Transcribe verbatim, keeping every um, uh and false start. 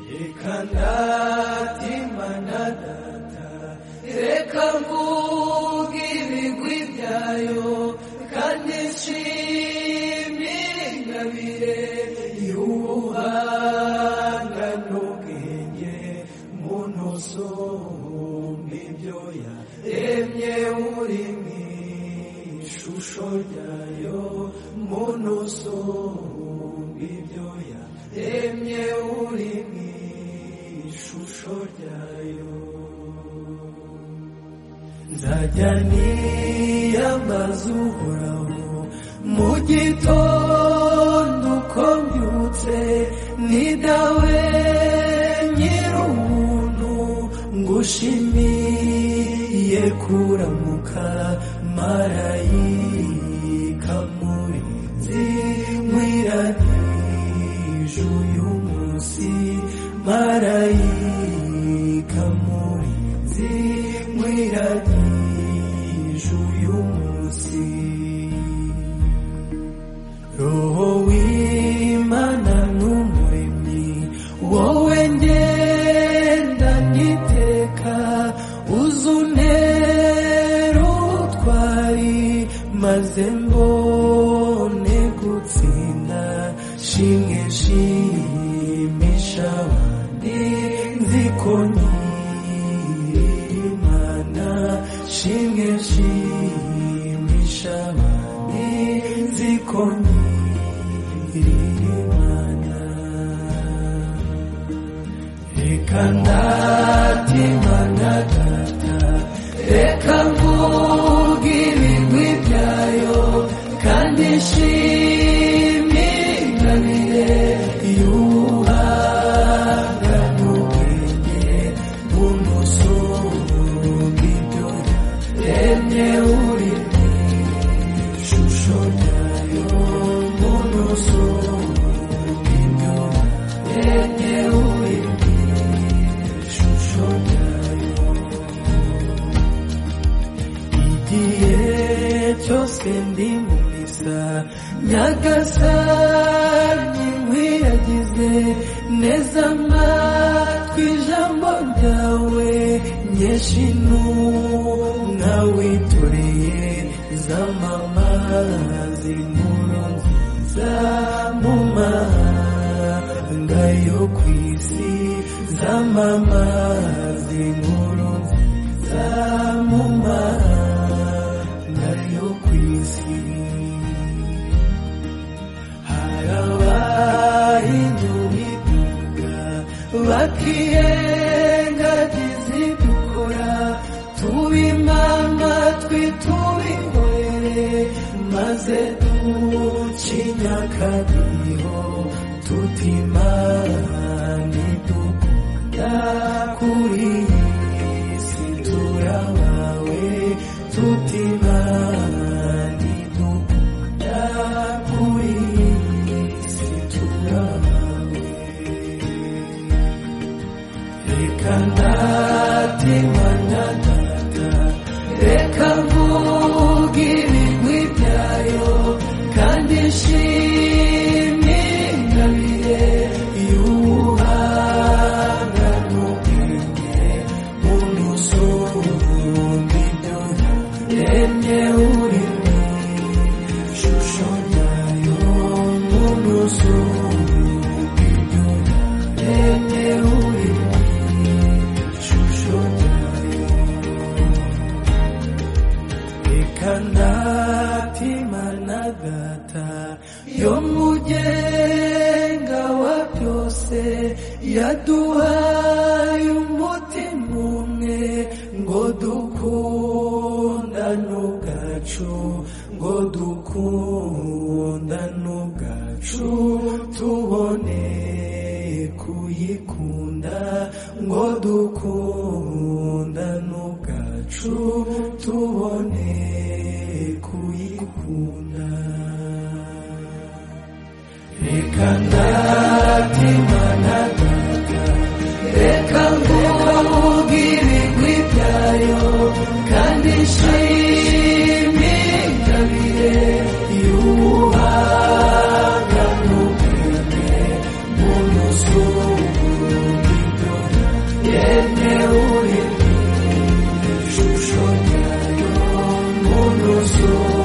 Ikanatimana data reka mvuge ibigwi byayo kandi nshimire ingabire y'ubuhanga n'ubwenge muntu usumba ibyo yaremye uri mu ishusho ryayo muntu usumba ibyo yaremye uri mu ishusho ryayo nzajya niyambaza uhoraho mu gitondo uko mbyutse ni dawe nyir'ubuntu ngushimiye kuramuka marayika murinzi nkwiranije uyu munsi marayika murinzi nkwiranije uyu munsi roho w'Imana n'umuremyi wowe ngenda niteka uzuntere ubutwari maze mbone gutsinda shimwe shimisha abandi nziko nyir'Imana shimwe shimisha abandi nziko nyir'Imana reka ndatimana data reka mvuge ibigwi byayo kandi nshimire ingabire y'ubuhanga n'ubwenge muntu usumba ibyo yaremye uri mu ishusho ryayo muntu usumba ibyo yaremye uri mu ishusho ryayo igihe cyose ndi mu misa nyagasani nkwiyagize neza amatwi ijambo ryawe nyinshi intumwa witoreye zamamaza inkuru nziza mu mahanga yo ku isi zamamaza inkuru nziza mu mahanga yo ku isi harabahinyumiduga bakirengagiza idukora tubimama twitubihorere maze ducinya akadiho tutimana idukunda kuri iyi si turabawe tutimana idukunda kuri iyi si turabawe reka ndatimana data reka mvuge ibigwi byayo kandi nshimire ingabire y'ubuhanga n'ubwenge muntu usumba ibyo yaremye uri mu ishusho ryayo muntu usumba ibyo yaremye uri mu ishusho ryayo reka ndatimana data yo mugenga wa byose yaduhaye umutima umwe ngo dukundane ubwacu ngo dukundane ubwacu tubone kuyikunda ngo dukundane ubwacu tubone kuyikunda reka ndatimana data reka mvuge ibigwi byayo kandi nshimire ingabire y'ubuhanga n'ubwenge muntu usumba yemwe uri ishusho ryayo muntu